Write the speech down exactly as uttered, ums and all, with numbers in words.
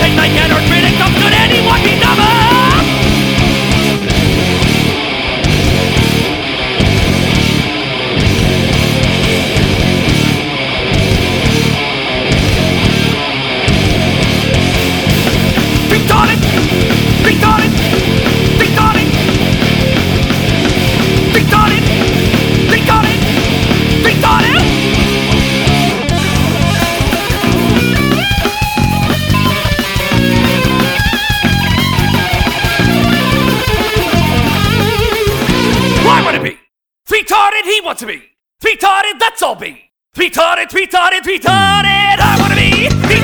Late night and or critic of could anyone be dumber? Retarded! Retarded! Retarded! Retarded! Retarded! Retarded! I wanna be retarded, he wants to be retarded, let's all be retarded, retarded, retarded. I wanna be